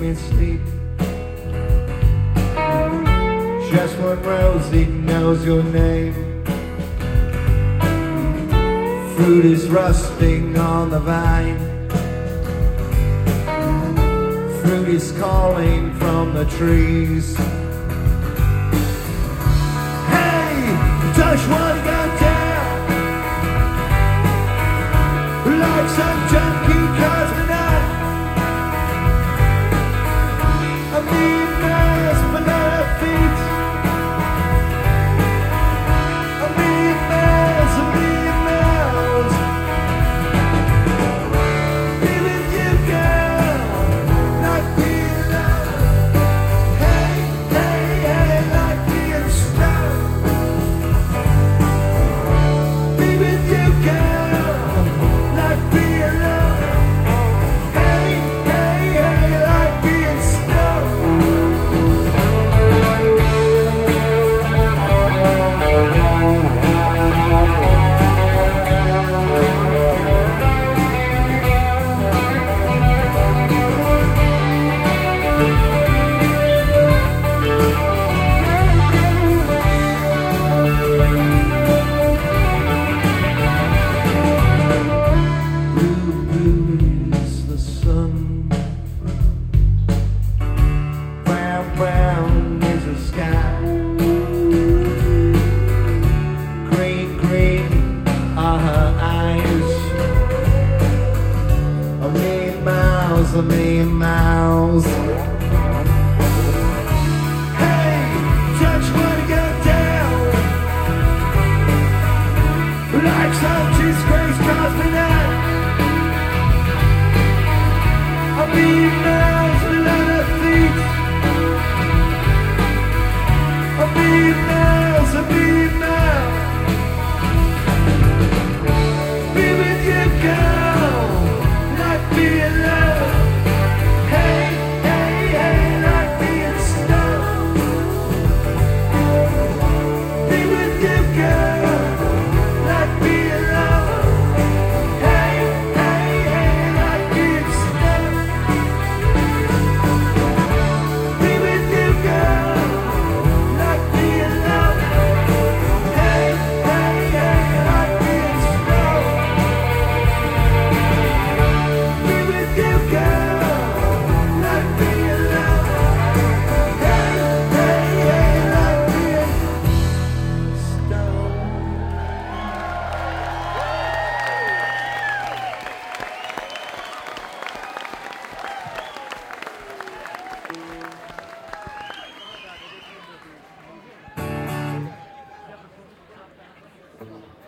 me sleep. Just one Rosie knows your name. Fruit is rusting on the vine. Fruit is calling from the trees. Hey, touch one got down like some junkie cosmonaut. A million miles below our feet. A million miles, a million miles. Be with you, girl, not be alone. Hey, hey, hey, like being stoned. Be with you, girl, not be alone. Hey, hey, hey, like being stoned. Blue, blue is the sun. Brown, brown is the sky. Green, green are her eyes. A million miles, a million miles. Hey, touch what got down like some disgraced cosmonaut.